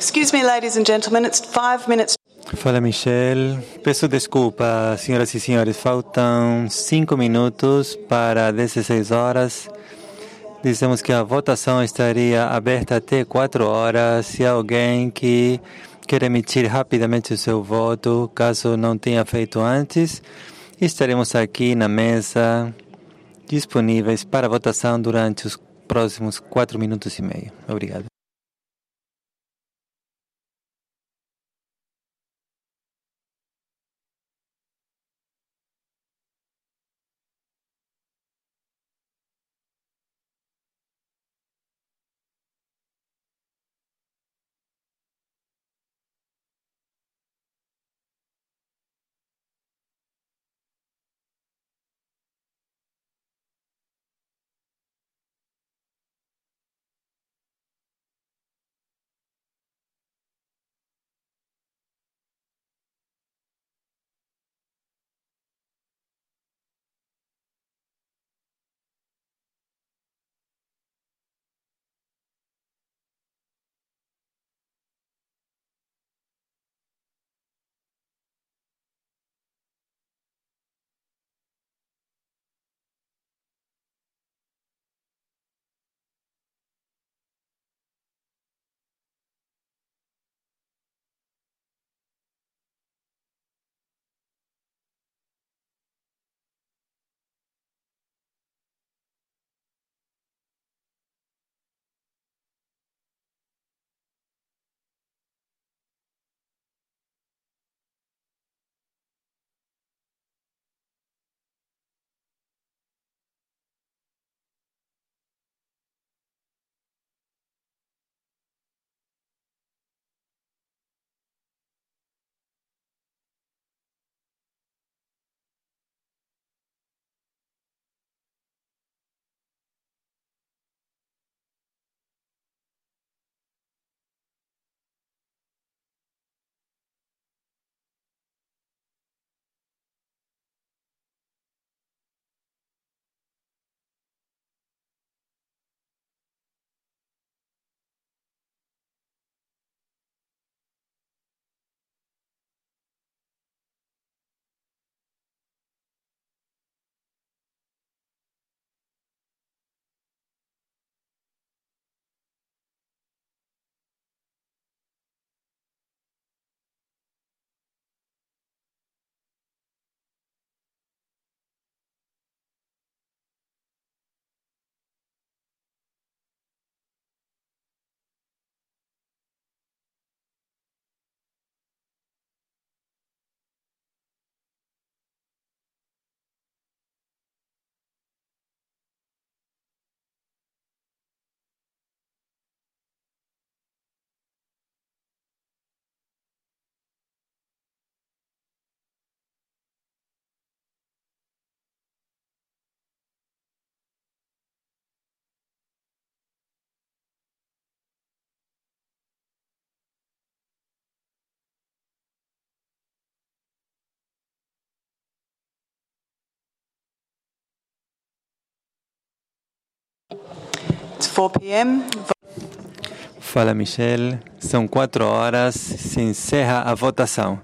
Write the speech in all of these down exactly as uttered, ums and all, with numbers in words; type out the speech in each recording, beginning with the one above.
Excuse me, ladies and gentlemen, it's five minutes. Fala, Michelle. Peço desculpa, senhoras e senhores. Faltam cinco minutos para dezesseis horas. Dizemos que a votação estaria aberta até quatro horas. Se alguém que quer emitir rapidamente o seu voto, caso não tenha feito antes, estaremos aqui na mesa disponíveis para votação durante os próximos quatro minutos e meio. Obrigado. It's four p m Fala, Michelle. São quatro horas. Se encerra a votação.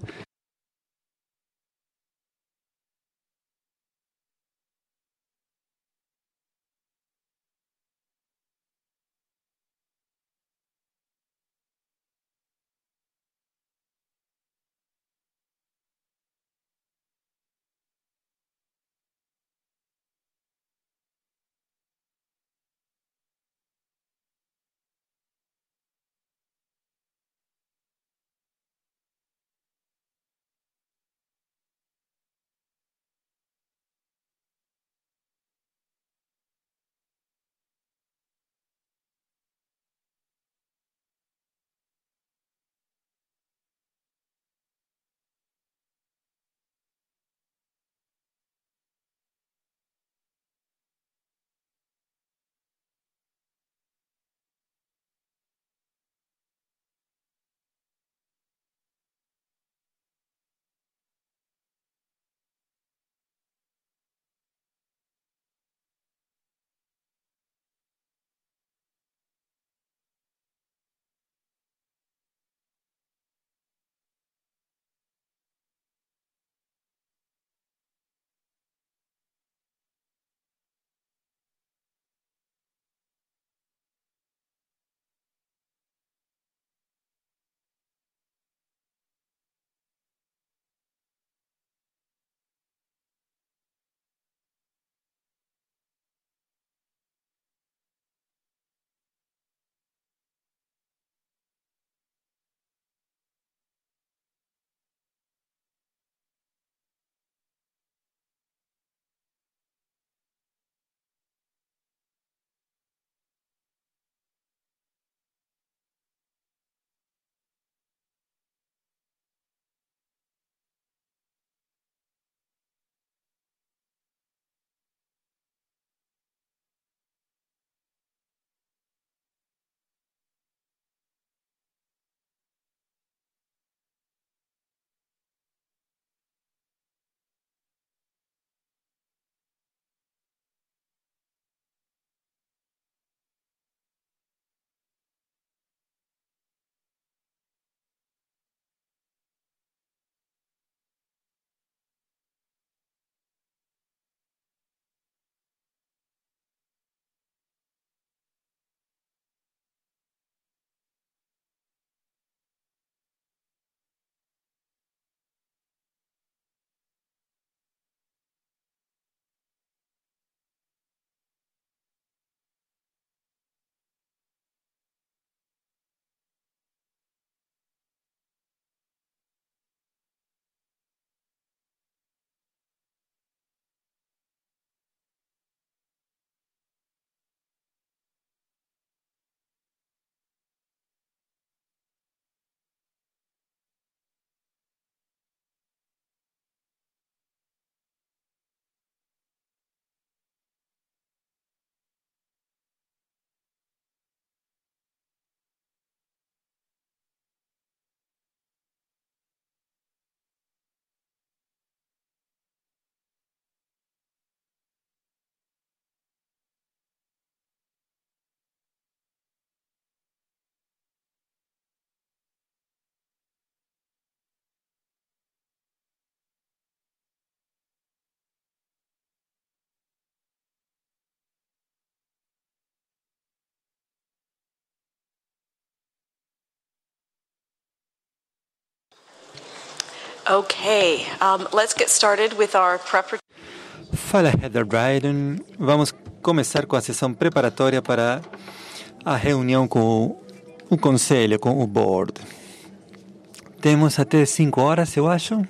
Okay, um, let's get started with our preparatory. Fala, Heather Dryden. Vamos começar com a sessão preparatória para a reunião com o conselho, com o board. Temos até cinco horas, eu acho.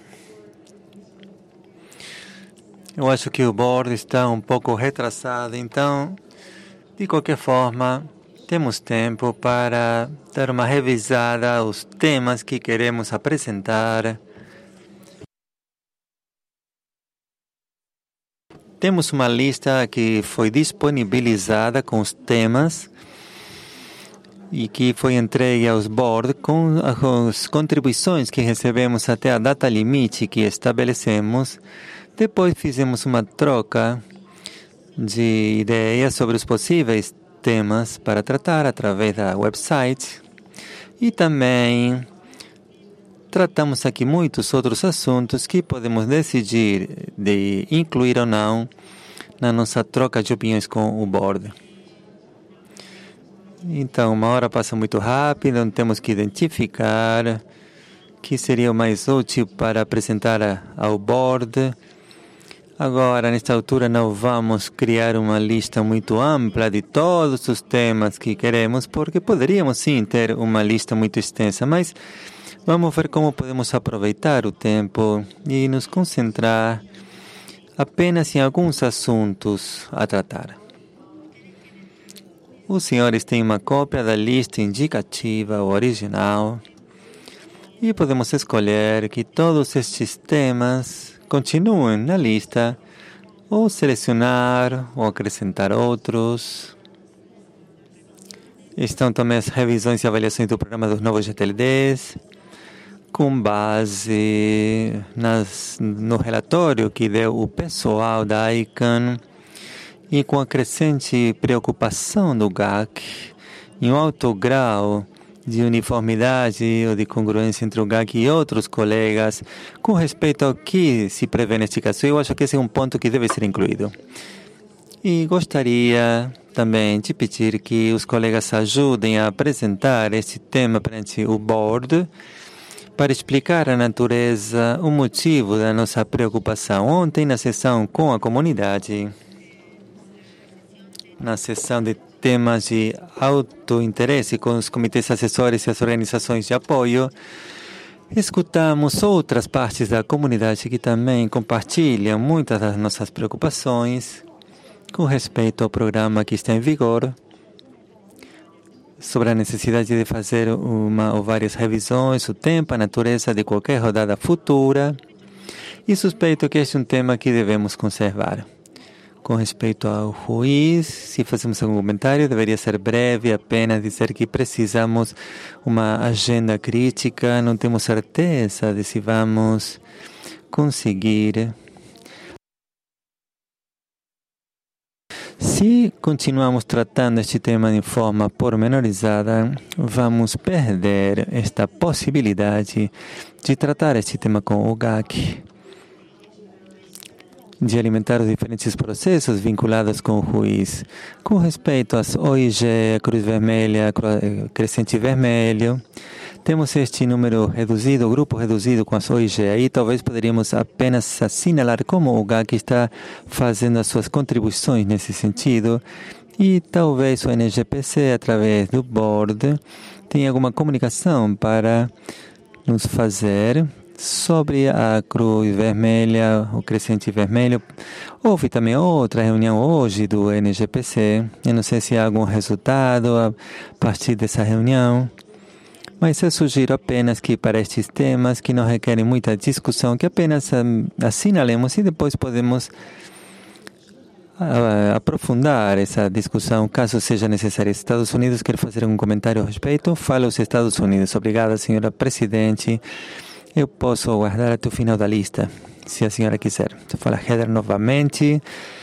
Eu acho que o board está um pouco retrasado, então, de qualquer forma, temos tempo para dar uma revisada aos temas que queremos apresentar. Temos uma lista que foi disponibilizada com os temas e que foi entregue aos board com as contribuições que recebemos até a data limite que estabelecemos. Depois fizemos uma troca de ideias sobre os possíveis temas para tratar através da website e também tratamos aqui muitos outros assuntos que podemos decidir de incluir ou não na nossa troca de opiniões com o board. Então, uma hora passa muito rápido, não temos que identificar o que seria o mais útil para apresentar ao board. Agora, nesta altura, não vamos criar uma lista muito ampla de todos os temas que queremos, porque poderíamos sim ter uma lista muito extensa, mas vamos ver como podemos aproveitar o tempo e nos concentrar apenas em alguns assuntos a tratar. Os senhores têm uma cópia da lista indicativa, o original, e podemos escolher que todos estes temas continuem na lista, ou selecionar ou acrescentar outros. Estão também as revisões e avaliações do programa dos novos G T L Ds, com base nas, no relatório que deu o pessoal da I C A N e com a crescente preocupação do G A C em um alto grau de uniformidade ou de congruência entre o G A C e outros colegas com respeito ao que se prevê neste caso. Eu acho que esse é um ponto que deve ser incluído. E gostaria também de pedir que os colegas ajudem a apresentar este tema perante o board, para explicar a natureza, o motivo da nossa preocupação. Ontem, na sessão com a comunidade, na sessão de temas de autointeresse com os comitês assessores e as organizações de apoio, escutamos outras partes da comunidade que também compartilham muitas das nossas preocupações com respeito ao programa que está em vigor, sobre a necessidade de fazer uma ou várias revisões, o tempo, a natureza de qualquer rodada futura, e suspeito que este é um tema que devemos conservar. Com respeito ao juiz, se fazemos algum comentário, deveria ser breve, apenas dizer que precisamos uma agenda crítica, não temos certeza de se vamos conseguir. Se continuamos tratando este tema de forma pormenorizada, vamos perder esta possibilidade de tratar este tema com o G A C, de alimentar os diferentes processos vinculados com o juiz. Com respeito às O I G, a Cruz Vermelha, Crescente Vermelho, temos este número reduzido, grupo reduzido com as O I G. Aí talvez poderíamos apenas assinalar como o G A C está fazendo as suas contribuições nesse sentido e talvez o N G P C, através do board, tenha alguma comunicação para nos fazer sobre a Cruz Vermelha, o Crescente Vermelho. Houve também outra reunião hoje do N G P C. Eu não sei se há algum resultado a partir dessa reunião. Mas eu sugiro apenas que para estes temas que não requerem muita discussão, que apenas um, assinalemos e depois podemos uh, aprofundar essa discussão, caso seja necessário. Estados Unidos quer fazer um comentário a respeito? Fala os Estados Unidos. Obrigada, senhora Presidente. Eu posso aguardar até o final da lista, se a senhora quiser. Fala Heather novamente.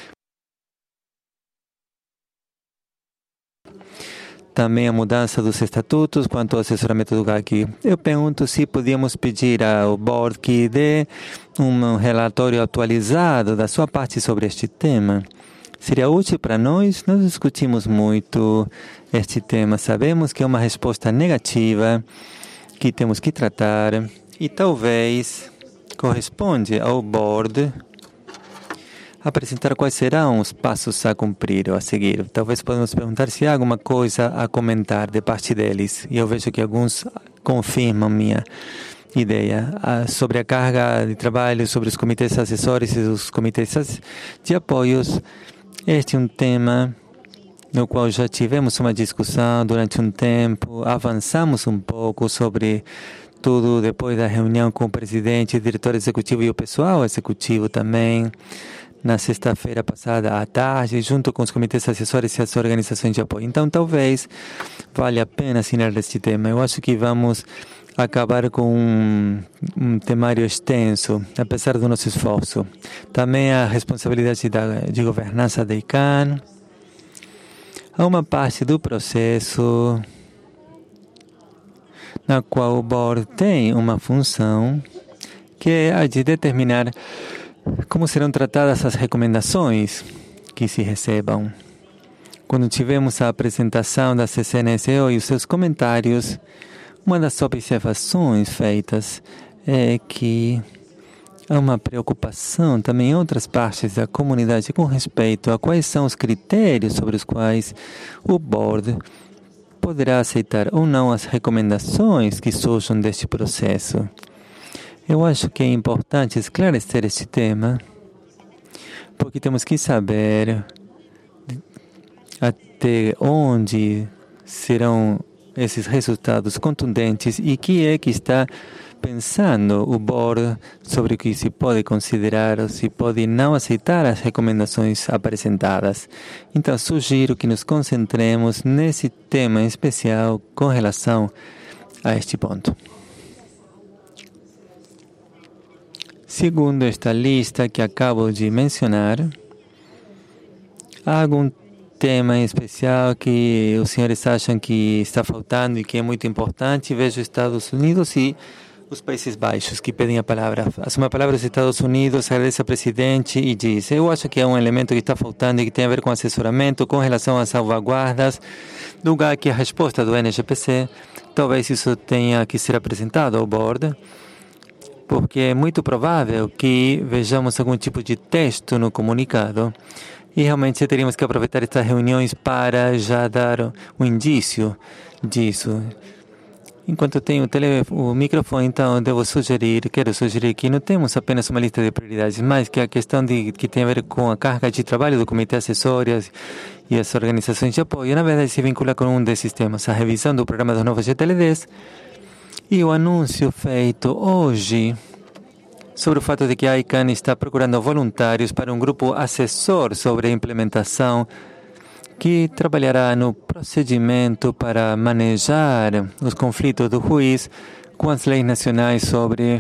Também a mudança dos estatutos quanto ao assessoramento do G A C. Eu pergunto se podíamos pedir ao board que dê um relatório atualizado da sua parte sobre este tema. Seria útil para nós? Nós discutimos muito este tema. Sabemos que é uma resposta negativa que temos que tratar e talvez corresponde ao board apresentar quais serão os passos a cumprir ou a seguir. Talvez podemos perguntar se há alguma coisa a comentar de parte deles. E eu vejo que alguns confirmam minha ideia sobre a carga de trabalho, sobre os comitês assessores e os comitês de apoios. Este é um tema no qual já tivemos uma discussão durante um tempo, avançamos um pouco sobre tudo depois da reunião com o presidente, o diretor executivo e o pessoal executivo também, na sexta-feira passada à tarde, junto com os comitês assessores e as organizações de apoio. Então, talvez valha a pena assinar este tema. Eu acho que vamos acabar com um, um temário extenso, apesar do nosso esforço. Também a responsabilidade da, de governança da I C A N. Há uma parte do processo na qual o board tem uma função que é a de determinar como serão tratadas as recomendações que se recebam. Quando tivemos a apresentação da C C N S O e os seus comentários, uma das observações feitas é que há uma preocupação também em outras partes da comunidade com respeito a quais são os critérios sobre os quais o board poderá aceitar ou não as recomendações que surjam deste processo. Eu acho que é importante esclarecer este tema, porque temos que saber até onde serão esses resultados contundentes e que é que está pensando o board sobre o que se pode considerar ou se pode não aceitar as recomendações apresentadas. Então, sugiro que nos concentremos nesse tema em especial com relação a este ponto. Segundo esta lista que acabo de mencionar, há algum tema em especial que os senhores acham que está faltando e que é muito importante? Vejo Estados Unidos e os Países Baixos que pedem a palavra. Assume a palavra os Estados Unidos, agradece ao presidente e diz: eu acho que é um elemento que está faltando e que tem a ver com assessoramento com relação às salvaguardas do G A C, a resposta do N G P C. Talvez isso tenha que ser apresentado ao board, porque é muito provável que vejamos algum tipo de texto no comunicado e realmente teríamos que aproveitar estas reuniões para já dar um indício disso. Enquanto eu tenho o, tele, o microfone, então, devo sugerir, quero sugerir que não temos apenas uma lista de prioridades, mas que a questão de, que tem a ver com a carga de trabalho do comitê assessor e as organizações de apoio, na verdade, se vincula com um desses temas, a revisão do programa dos novos G T L Ds e o anúncio feito hoje sobre o fato de que a I C A N está procurando voluntários para um grupo assessor sobre a implementação que trabalhará no procedimento para manejar os conflitos do juiz com as leis nacionais sobre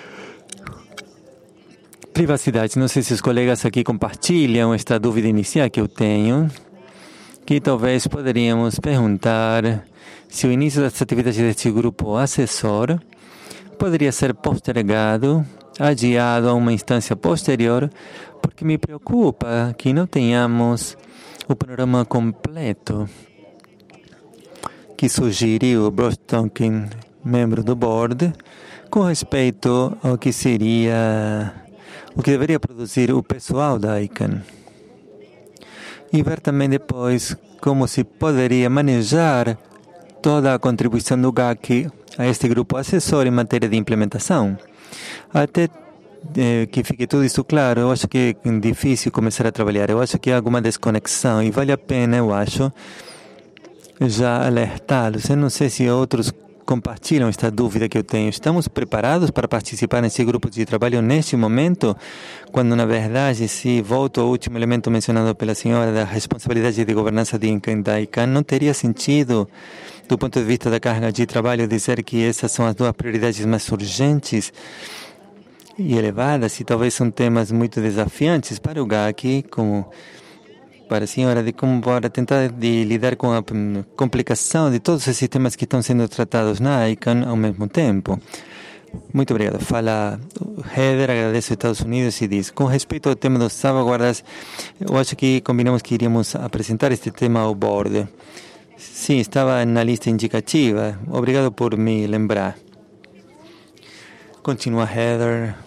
privacidade. Não sei se os colegas aqui compartilham esta dúvida inicial que eu tenho, que talvez poderíamos perguntar se o início das atividades deste grupo assessor poderia ser postergado, adiado a uma instância posterior, porque me preocupa que não tenhamos o panorama completo que sugeriu o Bruce Tonkin, membro do board, com respeito ao que seria, o que deveria produzir o pessoal da I C A N. E ver também depois como se poderia manejar toda a contribuição do G A C a este grupo assessor em matéria de implementação. Até eh, que fique tudo isso claro, eu acho que é difícil começar a trabalhar. Eu acho que há alguma desconexão e vale a pena, eu acho, já alertá-los. Eu não sei se outros compartilham esta dúvida que eu tenho. Estamos preparados para participar nesse grupo de trabalho neste momento, quando, na verdade, se volto ao último elemento mencionado pela senhora da responsabilidade de governança de I C A N, não teria sentido, do ponto de vista da carga de trabalho, dizer que essas são as duas prioridades mais urgentes e elevadas, e talvez são temas muito desafiantes para o G A C, como para a senhora, de como para tentar de lidar com a complicação de todos esses temas que estão sendo tratados na I C A N ao mesmo tempo. Muito obrigado. Fala Heather, agradece aos Estados Unidos e diz: com respeito ao tema das salvaguardas, eu acho que combinamos que iríamos apresentar este tema ao board. Sim, estava na lista indicativa. Obrigado por me lembrar. Continua Heather.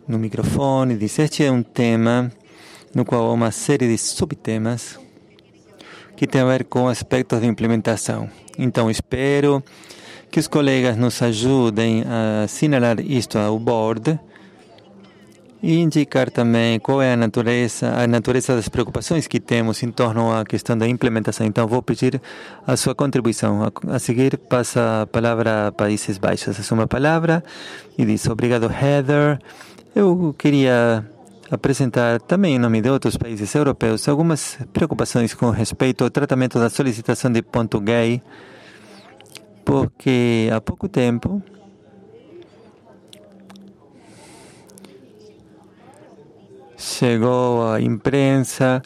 no microfone, diz: este é um tema no qual há uma série de subtemas que tem a ver com aspectos de implementação. Então, espero que os colegas nos ajudem a assinalar isto ao board e indicar também qual é a natureza, a natureza das preocupações que temos em torno à questão da implementação. Então, vou pedir a sua contribuição. A, a seguir, passa a palavra a Países Baixos. É uma palavra e diz: obrigado, Heather. Eu queria apresentar também, em nome de outros países europeus, algumas preocupações com respeito ao tratamento da solicitação de ponto gay, porque há pouco tempo chegou a imprensa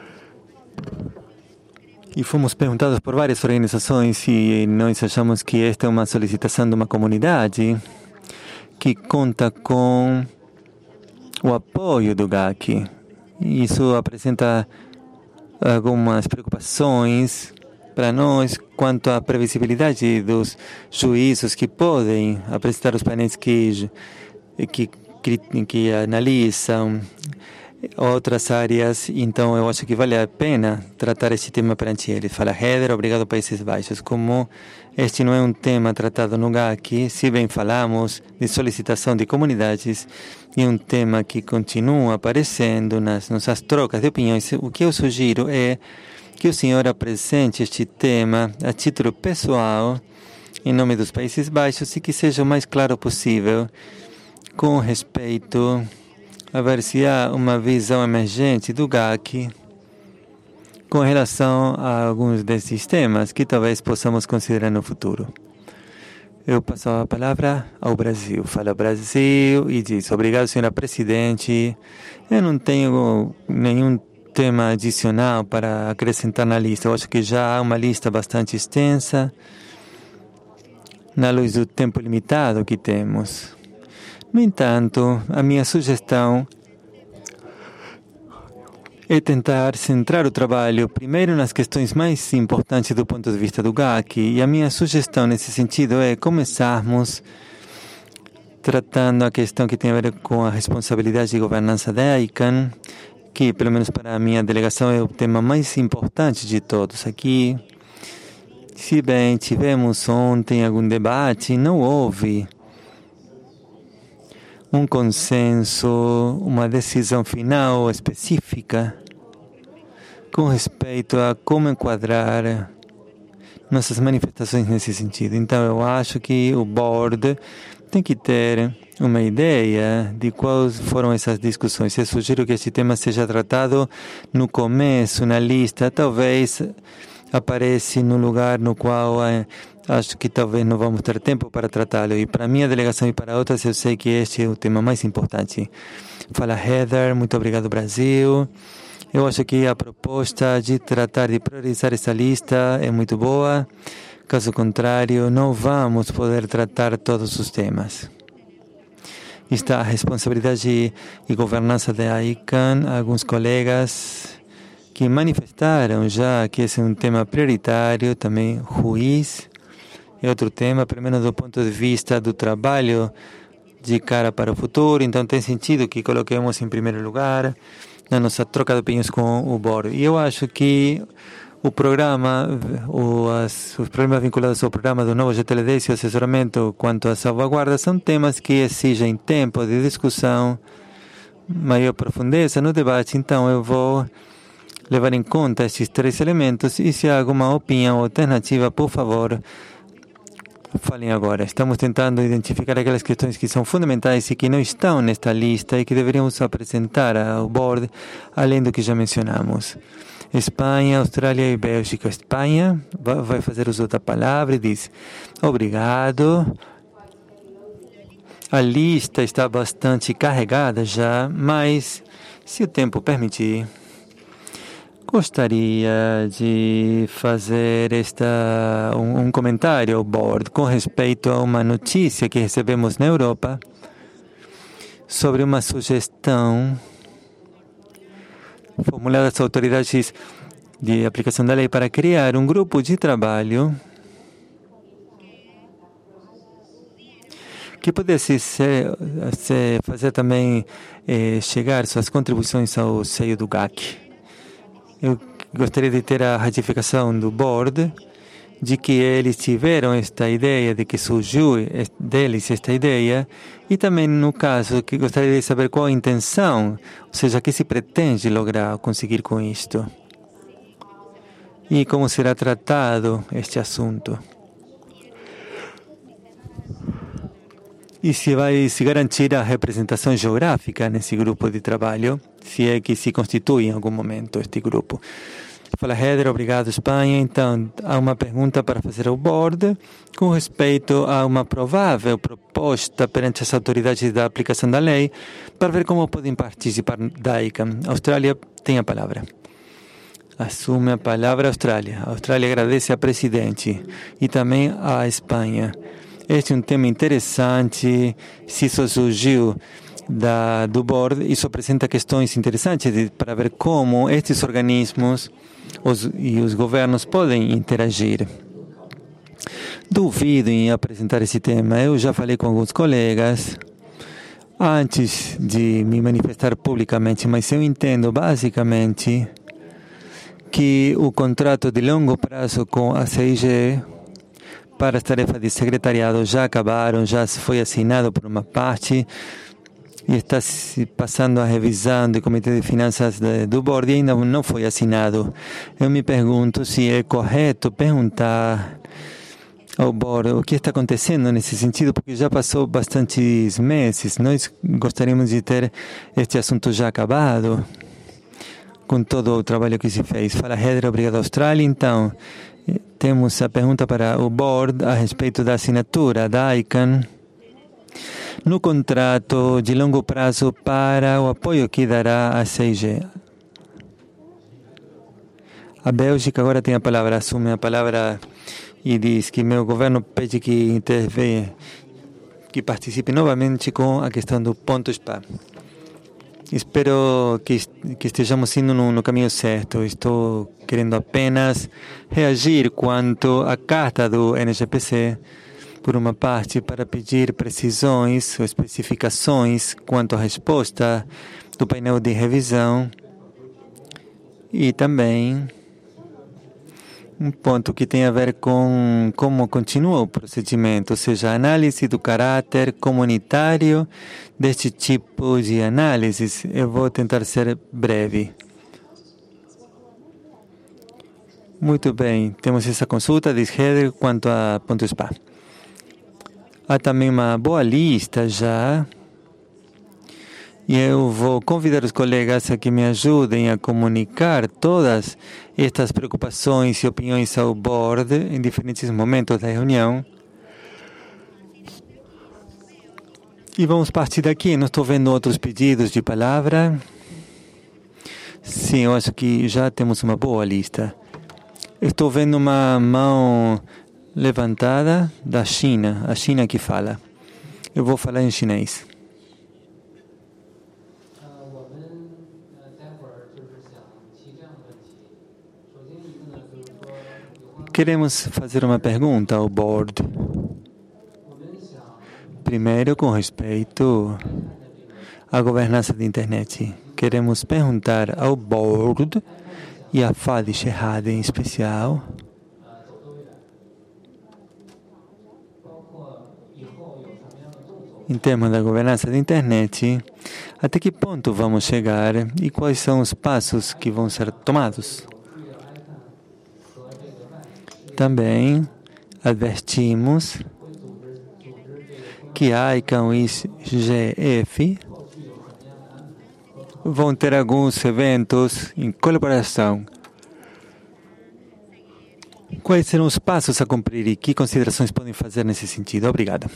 e fomos perguntados por várias organizações se nós achamos que esta é uma solicitação de uma comunidade que conta com o apoio do G A C. Isso apresenta algumas preocupações para nós quanto à previsibilidade dos juízos que podem apresentar os painéis que, que, que analisam outras áreas. Então, eu acho que vale a pena tratar este tema perante eles. Fala Heather, obrigado, Países Baixos. Como este não é um tema tratado no G A C, se bem falamos de solicitação de comunidades, e um tema que continua aparecendo nas nossas trocas de opiniões, o que eu sugiro é que o senhor apresente este tema a título pessoal, em nome dos Países Baixos, e que seja o mais claro possível com respeito a ver se há uma visão emergente do G A C com relação a alguns desses temas que talvez possamos considerar no futuro. Eu passo a palavra ao Brasil. Fala Brasil e diz: obrigado, senhora Presidente. Eu não tenho nenhum tema adicional para acrescentar na lista. Eu acho que já há uma lista bastante extensa na luz do tempo limitado que temos. No entanto, a minha sugestão é tentar centrar o trabalho primeiro nas questões mais importantes do ponto de vista do G A C. E a minha sugestão nesse sentido é começarmos tratando a questão que tem a ver com a responsabilidade de governança da I C A N, que, pelo menos para a minha delegação, é o tema mais importante de todos aqui. Se bem tivemos ontem algum debate, não houve um consenso, uma decisão final específica com respeito a como enquadrar nossas manifestações nesse sentido. Então, eu acho que o board tem que ter uma ideia de quais foram essas discussões. Eu sugiro que este tema seja tratado no começo, na lista, talvez apareça no lugar no qual é, acho que talvez não vamos ter tempo para tratá-lo. E para a minha delegação e para outras, eu sei que este é o tema mais importante. Fala Heather, muito obrigado, Brasil. Eu acho que a proposta de tratar de priorizar essa lista é muito boa. Caso contrário, não vamos poder tratar todos os temas. Está a responsabilidade e governança da I C A N. Alguns colegas que manifestaram já que esse é um tema prioritário, também juiz. É outro tema, pelo menos do ponto de vista do trabalho de cara para o futuro. Então, tem sentido que coloquemos em primeiro lugar na nossa troca de opiniões com o board. E eu acho que o programa, o, as, os problemas vinculados ao programa do novo G T L dez e o assessoramento quanto à salvaguarda são temas que exigem tempo de discussão, maior profundeza no debate. Então, eu vou levar em conta esses três elementos e se há alguma opinião alternativa, por favor, falem agora. Estamos tentando identificar aquelas questões que são fundamentais e que não estão nesta lista e que deveríamos apresentar ao board, além do que já mencionamos. Espanha, Austrália e Bélgica. Espanha vai fazer uso da palavra e diz: obrigado. A lista está bastante carregada já, mas, se o tempo permitir, gostaria de fazer esta, um, um comentário ao board com respeito a uma notícia que recebemos na Europa sobre uma sugestão formulada às autoridades de aplicação da lei para criar um grupo de trabalho que pudesse ser, ser, fazer também eh, chegar suas contribuições ao seio do G A C. Eu gostaria de ter a ratificação do board de que eles tiveram esta ideia, de que surgiu deles esta ideia, e também, no caso, que gostaria de saber qual a intenção, ou seja, o que se pretende lograr, conseguir com isto. E como será tratado este assunto. E se vai se garantir a representação geográfica nesse grupo de trabalho, se é que se constitui em algum momento este grupo. Fala, Heather, obrigado, Espanha. Então, há uma pergunta para fazer ao board com respeito a uma provável proposta perante as autoridades da aplicação da lei para ver como podem participar da I C A M. A Austrália tem a palavra. Assume a palavra a Austrália. A Austrália agradece a presidente e também a Espanha. Este é um tema interessante, se isso surgiu da, do board, isso apresenta questões interessantes de, para ver como estes organismos os, e os governos podem interagir. Duvido em apresentar esse tema. Eu já falei com alguns colegas antes de me manifestar publicamente, mas eu entendo basicamente que o contrato de longo prazo com a C I G para as tarefas de secretariado já acabaram, já foi assinado por uma parte e está se passando a revisão do Comitê de Finanças do board e ainda não foi assinado. Eu me pergunto se é correto perguntar ao board o que está acontecendo nesse sentido, porque já passou bastantes meses. Nós gostaríamos de ter este assunto já acabado, com todo o trabalho que se fez. Fala, Heather, obrigado, Austrália. Então, temos a pergunta para o board a respeito da assinatura da I C A N no contrato de longo prazo para o apoio que dará a C I G. A Bélgica agora tem a palavra, assume a palavra e diz que meu governo pede que intervenha, que participe novamente com a questão do ponto S P A. Espero que, que estejamos indo no, no caminho certo. Estou querendo apenas reagir quanto à carta do N G P C, por uma parte, para pedir precisões ou especificações quanto à resposta do painel de revisão e também um ponto que tem a ver com como continua o procedimento, ou seja, a análise do caráter comunitário deste tipo de análises. Eu vou tentar ser breve. Muito bem, temos essa consulta, diz Heather, quanto a ponto S P A. Há também uma boa lista já. E eu vou convidar os colegas a que me ajudem a comunicar todas estas preocupações e opiniões ao board em diferentes momentos da reunião. E vamos partir daqui. Não estou vendo outros pedidos de palavra. Sim, eu acho que já temos uma boa lista. Estou vendo uma mão levantada da China, a China que fala. Eu vou falar em chinês. Queremos fazer uma pergunta ao board. Primeiro, com respeito à governança da internet. Queremos perguntar ao board e à Fadi Shehad em especial em termos da governança da internet, até que ponto vamos chegar e quais são os passos que vão ser tomados. Também advertimos que a I C A N e o G F vão ter alguns eventos em colaboração. Quais serão os passos a cumprir e que considerações podem fazer nesse sentido? Obrigado.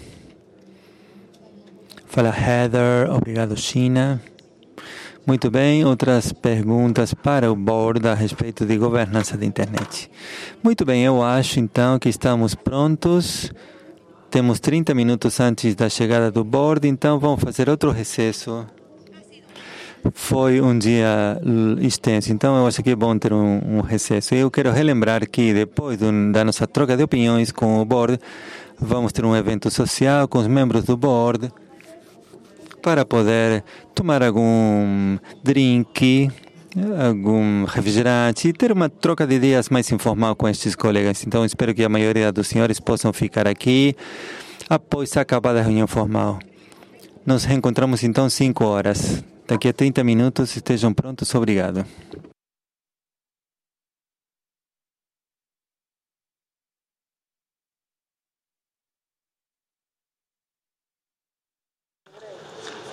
Fala, Heather. Obrigado, China. Muito bem, outras perguntas para o board a respeito de governança da internet. Muito bem, eu acho então que estamos prontos. Temos trinta minutos antes da chegada do board, então vamos fazer outro recesso. Foi um dia extenso, então eu acho que é bom ter um, um recesso. Eu quero relembrar que depois do, da nossa troca de opiniões com o board, Vamos ter um evento social com os membros do board para poder tomar algum drink, algum refrigerante e ter uma troca de ideias mais informal com estes colegas. Então, espero que a maioria dos senhores possam ficar aqui após acabar a reunião formal. Nos reencontramos então cinco horas. Daqui a trinta minutos estejam prontos. Obrigado.